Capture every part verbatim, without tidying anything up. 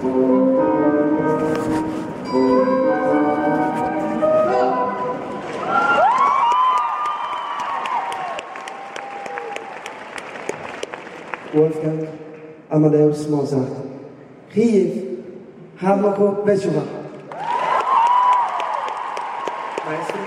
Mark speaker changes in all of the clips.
Speaker 1: Wolfgang Amadeus Mozart. Kiev, Hamako Bechova. Maestro.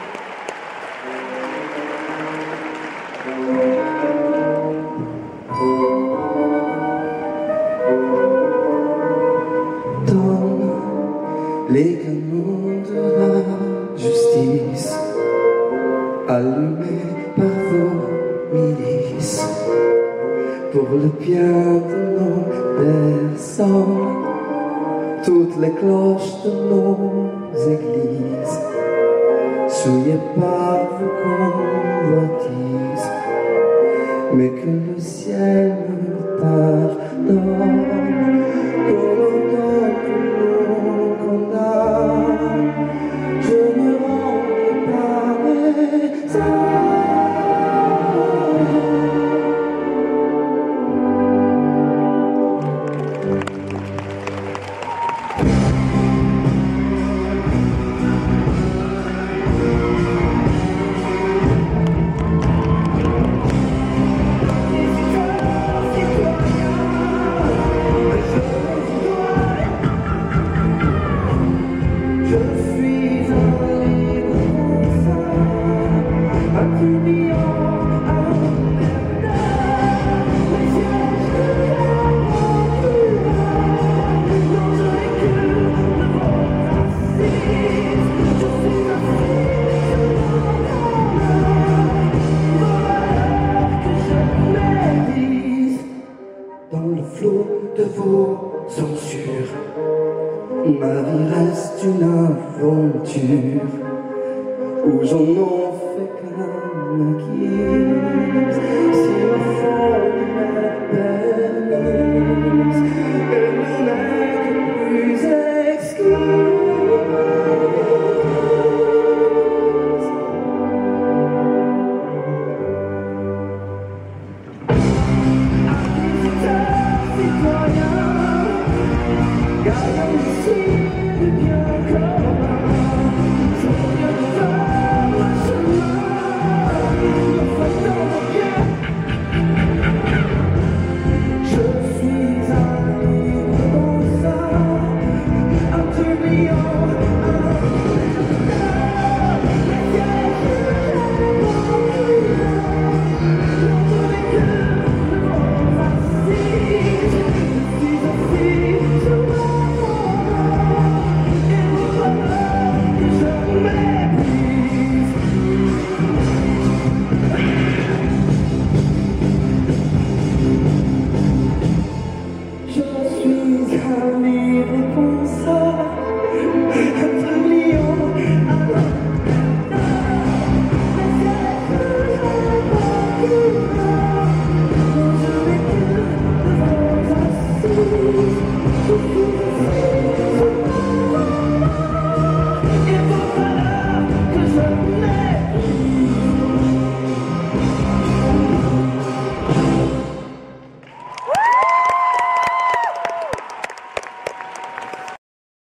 Speaker 1: Dans les canons de la justice, allumés par vos milices, pour le bien de nos personnes, toutes les cloches de nos églises, souillées par vos convoitises, mais que le ciel me pardonne, qu'on nous donne, qu'on nous condamne, je ne rendrai pas mes âmes. Dans le flot de vos censures, ma vie reste une aventure où j'en n'en fais qu'un acquise. Si le fond me permise,